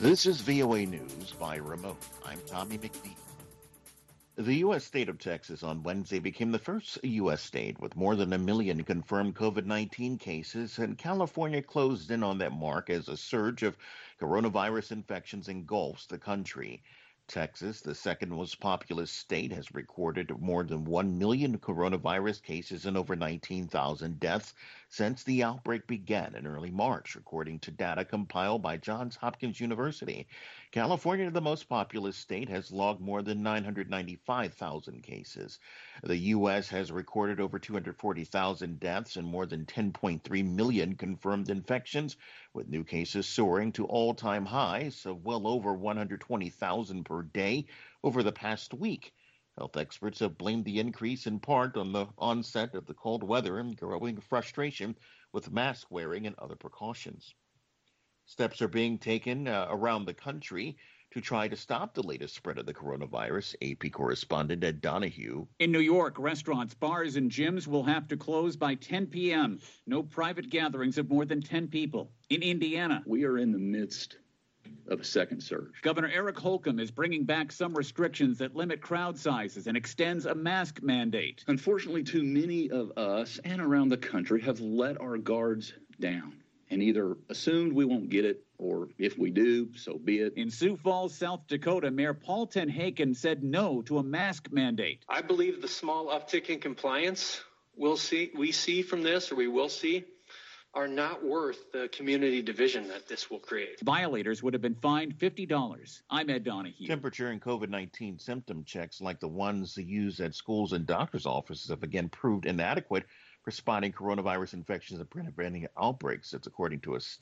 This is VOA News by remote. I'm Tommy McNeil. The U.S. state of Texas on Wednesday became the first U.S. state with more than 1 million confirmed COVID-19 cases, and California closed in on that mark as a surge of coronavirus infections engulfs the country. Texas, the second most populous state, has recorded more than 1 million coronavirus cases and over 19,000 deaths since the outbreak began in early March, according to data compiled by Johns Hopkins University. California, the most populous state, has logged more than 995,000 cases. The U.S. has recorded over 240,000 deaths and more than 10.3 million confirmed infections, with new cases soaring to all-time highs of well over 120,000 per day over the past week. Health experts have blamed the increase in part on the onset of the cold weather and growing frustration with mask wearing and other precautions. Steps are being taken around the country to try to stop the latest spread of the coronavirus. AP correspondent Ed Donahue. In New York, restaurants, bars, and gyms will have to close by 10 p.m. No private gatherings of more than 10 people. In Indiana, we are in the midst of a second surge. Governor Eric Holcomb is bringing back some restrictions that limit crowd sizes and extends a mask mandate. Unfortunately, too many of us and around the country have let our guards down and either assumed we won't get it, or if we do, so be it. In Sioux Falls, South Dakota, Mayor Paul Tenhaken said no to a mask mandate. I believe the small uptick in compliance we see from this, or we will see, are not worth the community division that this will create. Violators would have been fined $50. I'm Ed Donahue. Temperature and COVID-19 symptom checks like the ones used at schools and doctors' offices have again proved inadequate for spotting coronavirus infections and preventing outbreaks. That's according to a study